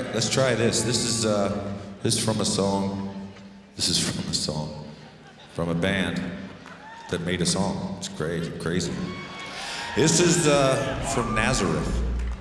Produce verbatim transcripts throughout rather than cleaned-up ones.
try. Let's try this. This is uh, this is from a song. This is from a song from a band that made a song. It's crazy, crazy. This is uh, from Nazareth.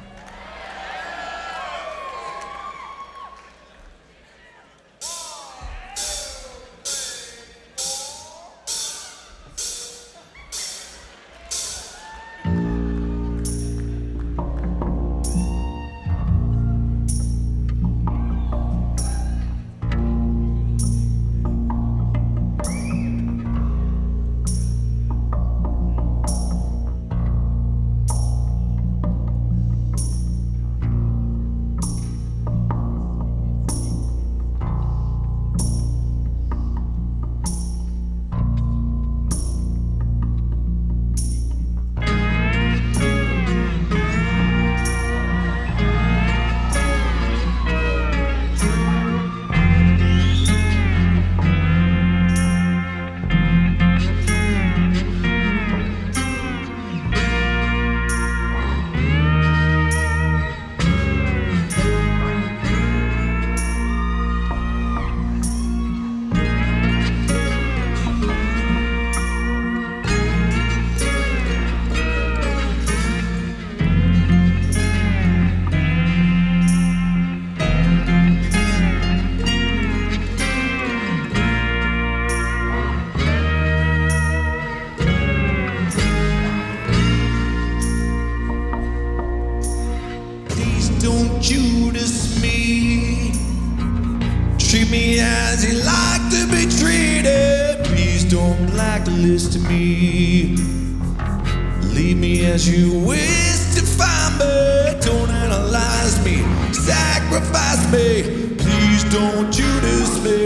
Don't Judas me, treat me as you like to be treated. Please don't blacklist me, leave me as you wish to find me. Don't analyze me, sacrifice me. Please don't Judas me,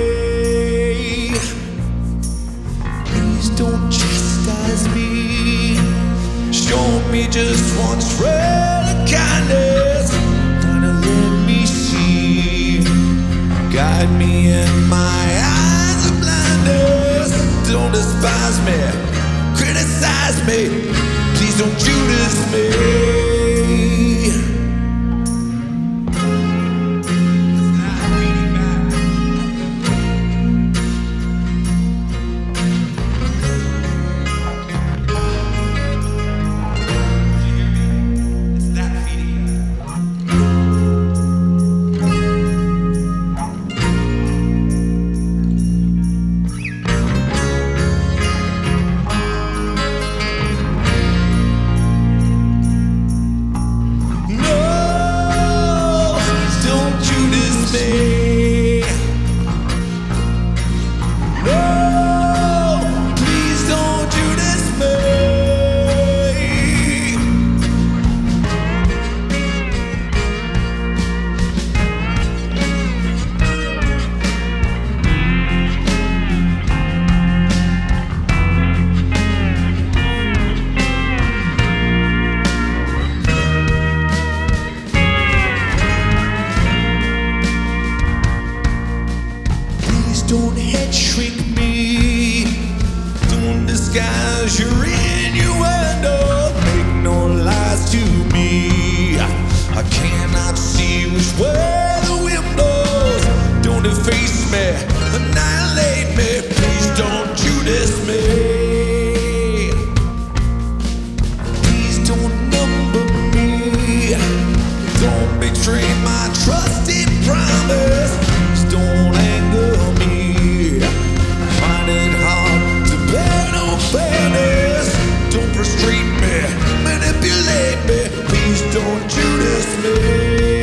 please don't chastise me. Show me just one trail of kindness. Guide me in my eyes of blindness. Don't despise me, criticize me. Please don't Judas me. Don't head shrink me, don't disguise your innuendo. Make no lies to me, I cannot see which way the wind blows. Don't deface me, annihilate me. Please don't Judas me, please don't number me. Don't betray my trusted promise. Please don't anger me. Don't frustrate me, manipulate me. Please don't Judas me.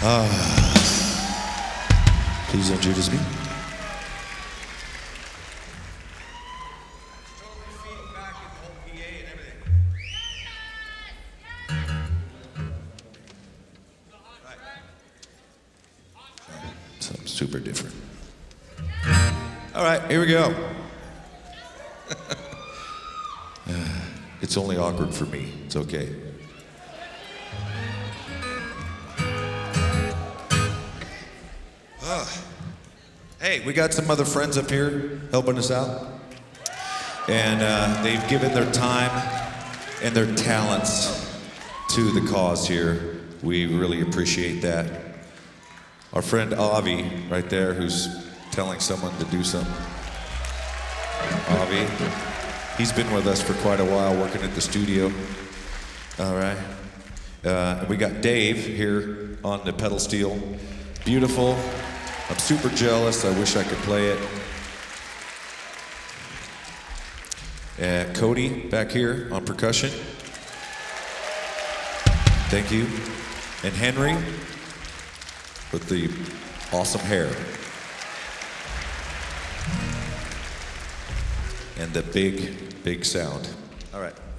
Please don't Judas me. Something super different. All right, here we go. It's only awkward for me. It's okay. Uh, hey, we got some other friends up here helping us out. And uh, they've given their time and their talents to the cause here. We really appreciate that. Our friend Avi, right there, who's telling someone to do something. Avi, he's been with us for quite a while, working at the studio. All right. Uh, we got Dave here on the pedal steel. Beautiful. I'm super jealous. I wish I could play it. And Cody back here on percussion. Thank you. And Henry with the awesome hair. And the big, big sound. All right.